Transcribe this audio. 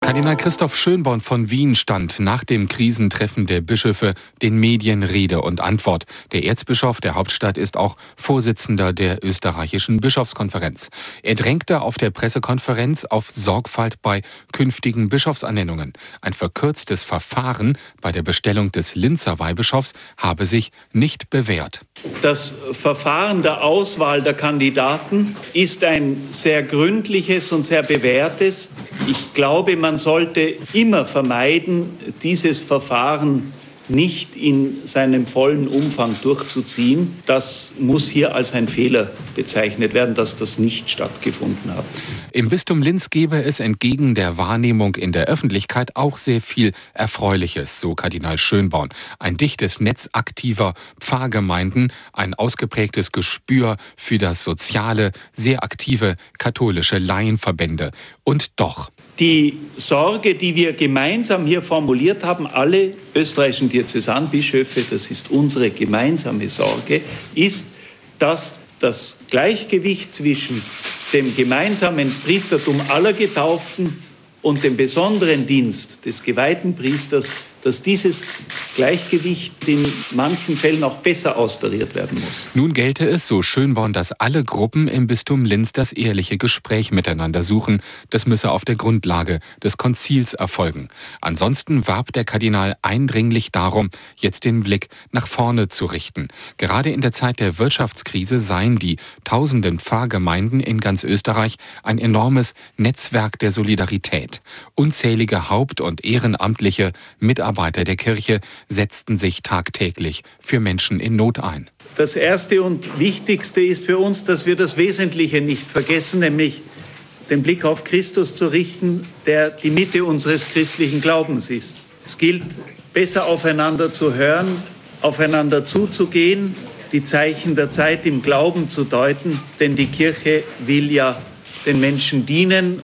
Kardinal Christoph Schönborn von Wien stand nach dem Krisentreffen der Bischöfe den Medien Rede und Antwort. Der Erzbischof der Hauptstadt ist auch Vorsitzender der österreichischen Bischofskonferenz. Er drängte auf der Pressekonferenz auf Sorgfalt bei künftigen Bischofsernennungen. Ein verkürztes Verfahren bei der Bestellung des Linzer Weihbischofs habe sich nicht bewährt. Das Verfahren der Auswahl der Kandidaten ist ein sehr gründliches und sehr bewährtes. Ich glaube, man sollte immer vermeiden, dieses Verfahren nicht in seinem vollen Umfang durchzuziehen. Das muss hier als ein Fehler bezeichnet werden, dass das nicht stattgefunden hat. Im Bistum Linz gebe es entgegen der Wahrnehmung in der Öffentlichkeit auch sehr viel Erfreuliches, so Kardinal Schönborn. Ein dichtes Netz aktiver Pfarrgemeinden, ein ausgeprägtes Gespür für das Soziale, sehr aktive katholische Laienverbände. Und doch: Die Sorge, die wir gemeinsam hier formuliert haben, alle österreichischen Diözesanbischöfe, das ist unsere gemeinsame Sorge, ist, dass das Gleichgewicht zwischen dem gemeinsamen Priestertum aller Getauften und dem besonderen Dienst des geweihten Priesters, dass dieses Gleichgewicht in manchen Fällen auch besser austariert werden muss. Nun gelte es, so Schönborn, dass alle Gruppen im Bistum Linz das ehrliche Gespräch miteinander suchen. Das müsse auf der Grundlage des Konzils erfolgen. Ansonsten warb der Kardinal eindringlich darum, jetzt den Blick nach vorne zu richten. Gerade in der Zeit der Wirtschaftskrise seien die tausenden Pfarrgemeinden in ganz Österreich ein enormes Netzwerk der Solidarität. Unzählige Haupt- und ehrenamtliche Mitarbeiter der Kirche setzten sich tagtäglich für Menschen in Not ein. Das Erste und Wichtigste ist für uns, dass wir das Wesentliche nicht vergessen, nämlich den Blick auf Christus zu richten, der die Mitte unseres christlichen Glaubens ist. Es gilt, besser aufeinander zu hören, aufeinander zuzugehen, die Zeichen der Zeit im Glauben zu deuten, denn die Kirche will ja den Menschen dienen